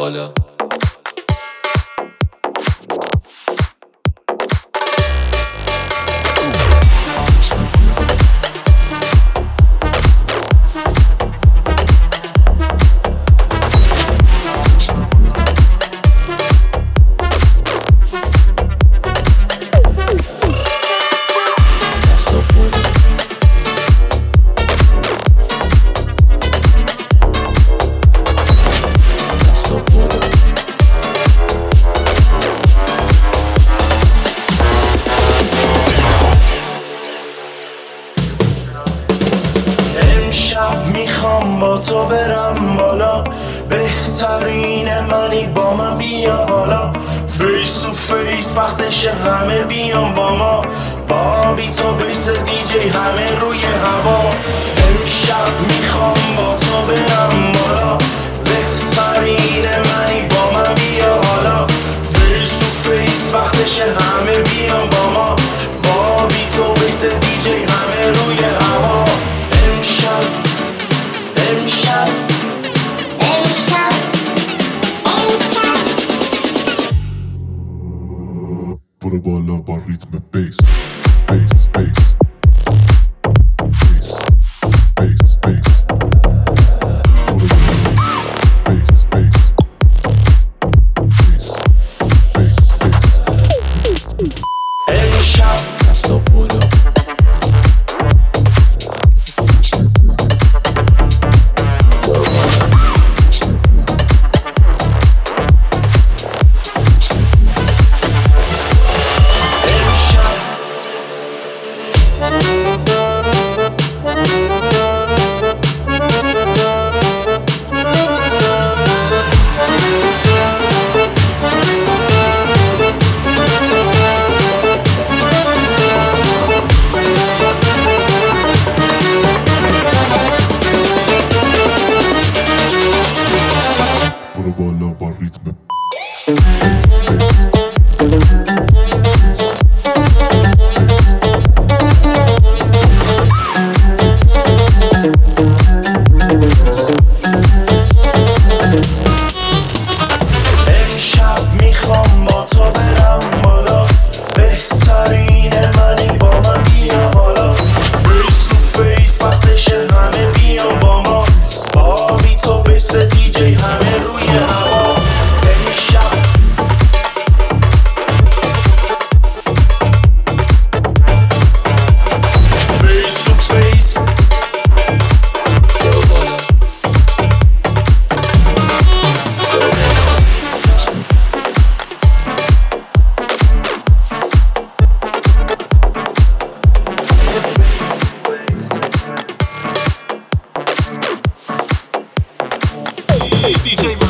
بالا. میخوام با تو برم بالا، بهترین منی با من بیا حالا. فیس تو فیس وقتشه همه بیان با ما، بابی تو بیس دیجی همه روی هوا. امشب میخوام با تو برم بالا، بهترین منی با من بیا حالا. فیس تو فیس وقتشه همه بیان با ما، بابی تو بیس دیجی همه روی هوا. امشب برو بالا با ریتم بیس بیس بیس بیس بیس بیس. برو بالا بیس بیس بیس بیس بیس. امشب دستا بالا. برو بالا با ریتم امشب میخوام با تو برم بالا، بهترین منی با من بیا حالا. فیس تو فیس وقتشه همه بیان با ما، بابی تو بیس دیجی همه روی هوا. امشب فیس تو فیس DJ